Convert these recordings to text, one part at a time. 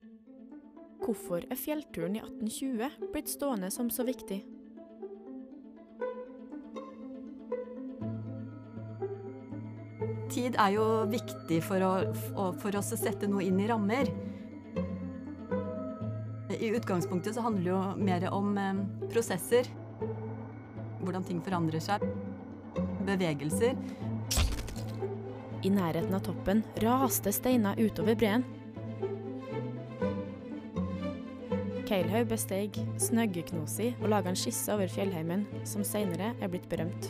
Hvorfor er fjellturen i 1820 blitt stående som så viktig? Tid er jo viktig for oss å sette noe inn i rammer. I utgangspunktet så handler det jo mer om prosesser. Hvordan ting forandrer seg. Bevegelser. I nærheten av toppen raste steiner utover breen. Keilhaug besteg Snøggeknosi og laget en skisse over fjellheimen, som senere er blitt berømt.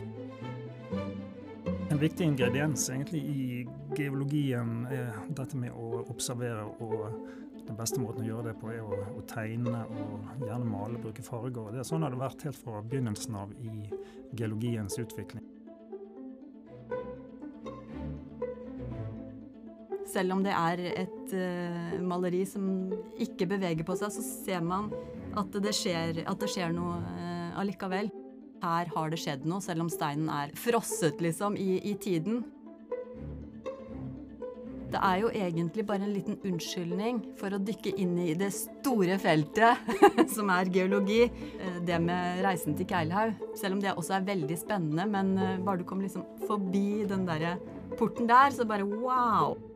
En viktig ingrediens egentlig i geologien er dette med å observere, og den beste måten å gjøre det på er å tegne og gjerne male, bruke farger. Det er sånn har det vært helt fra begynnelsen av i geologiens utvikling. Selv om det er et maleri som ikke beveger på seg, så ser man at det skjer noe allikevel. Her har det skjedd noe, selv om steinen er frosset liksom i tiden. Det er jo egentlig bare en liten unnskyldning for å dykke inn i det store feltet som er geologi. Det med reisen til Keilhaug, selv om det også er veldig spennende, men bare du kommer liksom forbi den der porten der, så bare wow!